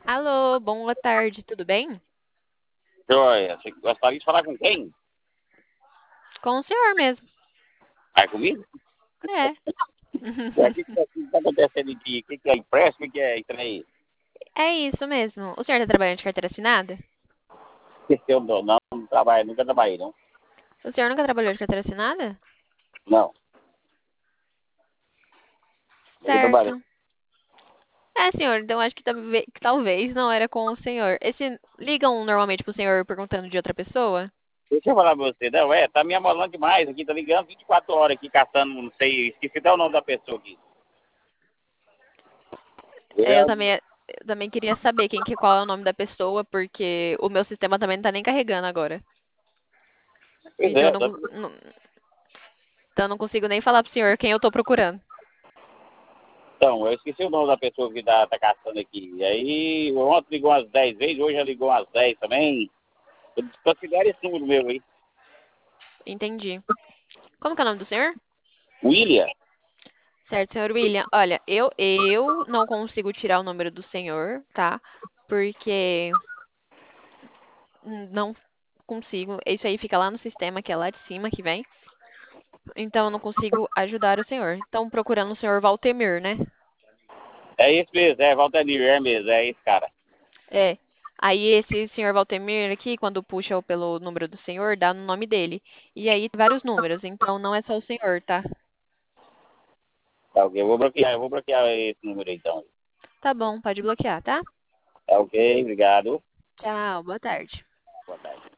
Alô, boa tarde, tudo bem? Joia, você gostaria de falar com quem? Com o senhor mesmo. Ah, é comigo? É. O que está acontecendo aqui? O que é empréstimo? O que é isso aí? É isso mesmo. O senhor está trabalhando de carteira assinada? Eu não trabalho, nunca trabalhei, não. O senhor nunca trabalhou de carteira assinada? Não, nunca trabalhei. Certo. É, senhor, então acho que talvez não era com o senhor. Ligam normalmente pro senhor perguntando de outra pessoa? Deixa eu falar pra você, não, tá me amolando demais aqui, tá ligando 24 horas aqui, caçando, não sei, esqueci até o nome da pessoa aqui. É, Eu, eu também queria saber qual é o nome da pessoa, porque o meu sistema também não tá nem carregando agora. pois Então é, eu então eu não consigo nem falar pro senhor quem eu tô procurando. então, eu esqueci o nome da pessoa que tá caçando aqui. E aí, ontem ligou umas 10 vezes, hoje já ligou umas 10 também. Eu desconsidero esse número meu aí. Entendi. Como que é o nome do senhor? William? Certo, senhor William. Olha, eu não consigo tirar o número do senhor, tá? Porque não consigo. Isso aí fica lá no sistema, que é lá de cima que vem. Então eu não consigo ajudar o senhor. Estão procurando o senhor Valtemir, né? É esse mesmo, é Valtenir, é mesmo, é esse cara. É. Aí esse senhor Valtemir aqui, quando puxa pelo número do senhor, dá no nome dele. E aí tem vários números, então não é só o senhor, tá? Tá ok, eu vou bloquear esse número aí, então. Tá bom, pode bloquear, tá? Tá ok, obrigado. Tchau, boa tarde. Boa tarde.